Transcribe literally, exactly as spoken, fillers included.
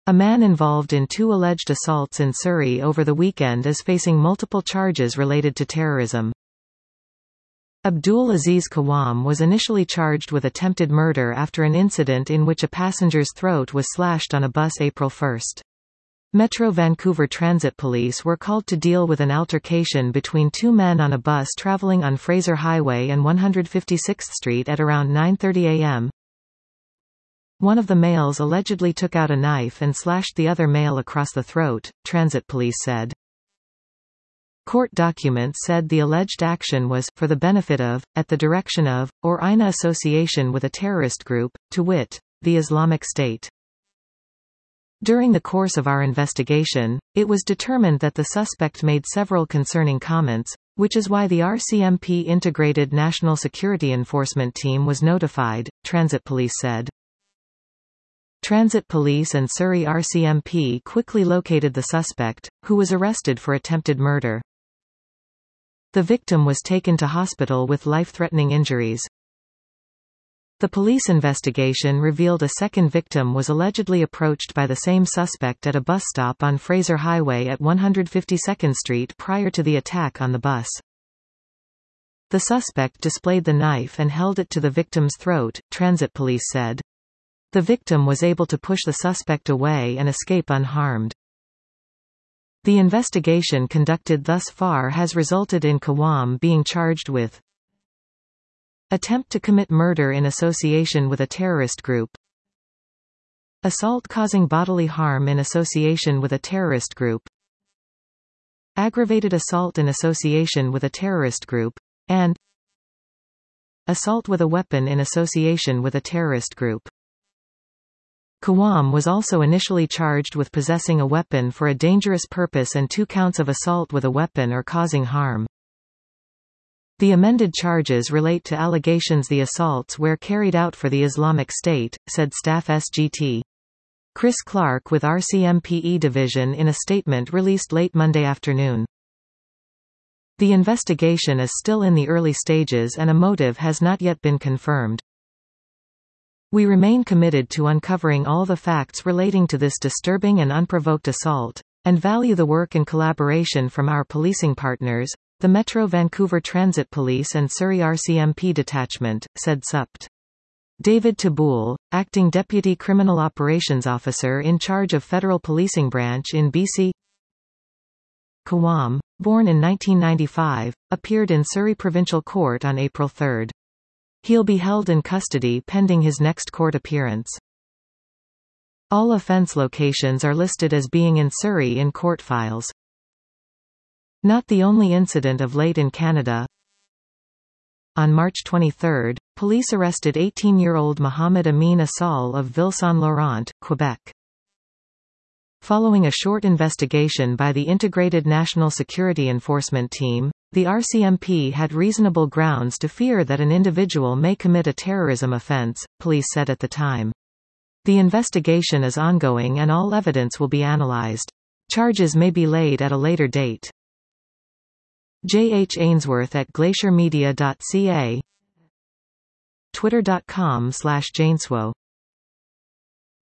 A man involved in two alleged assaults in Surrey over the weekend is facing multiple charges related to terrorism. Abdul Aziz Kawam was initially charged with attempted murder after an incident in which a passenger's throat was slashed on a bus April first. Metro Vancouver Transit Police were called to deal with an altercation between two men on a bus travelling on Fraser Highway and one hundred fifty-sixth Street at around nine thirty a m One of the males allegedly took out a knife and slashed the other male across the throat, Transit Police said. Court documents said the alleged action was, for the benefit of, at the direction of, or in association with a terrorist group, to wit, the Islamic State. During the course of our investigation, it was determined that the suspect made several concerning comments, which is why the R C M P Integrated National Security Enforcement Team was notified, Transit Police said. Transit Police and Surrey R C M P quickly located the suspect, who was arrested for attempted murder. The victim was taken to hospital with life-threatening injuries. The police investigation revealed a second victim was allegedly approached by the same suspect at a bus stop on Fraser Highway at one hundred fifty-second Street prior to the attack on the bus. The suspect displayed the knife and held it to the victim's throat, Transit Police said. The victim was able to push the suspect away and escape unharmed. The investigation conducted thus far has resulted in Kawam being charged with attempt to commit murder in association with a terrorist group, assault causing bodily harm in association with a terrorist group, aggravated assault in association with a terrorist group, and assault with a weapon in association with a terrorist group. Kawam was also initially charged with possessing a weapon for a dangerous purpose and two counts of assault with a weapon or causing harm. The amended charges relate to allegations the assaults were carried out for the Islamic State, said Staff S G T. Chris Clark with R C M P E Division in a statement released late Monday afternoon. The investigation is still in the early stages and a motive has not yet been confirmed. We remain committed to uncovering all the facts relating to this disturbing and unprovoked assault, and value the work and collaboration from our policing partners, the Metro Vancouver Transit Police and Surrey R C M P Detachment, said S U P T. David Taboul, Acting Deputy Criminal Operations Officer in charge of Federal Policing Branch in B C. Kawam, born in nineteen ninety-five, appeared in Surrey Provincial Court on April third. He'll be held in custody pending his next court appearance. All offence locations are listed as being in Surrey in court files. Not the only incident of late in Canada. On March twenty-third, police arrested eighteen-year-old Mohamed Amin Assal of Ville-Saint-Laurent, Quebec. Following a short investigation by the Integrated National Security Enforcement Team, the R C M P had reasonable grounds to fear that an individual may commit a terrorism offence, police said at the time. The investigation is ongoing and all evidence will be analysed. Charges may be laid at a later date. J H Ainsworth at glacier media dot c a, twitter dot com slash Jainswo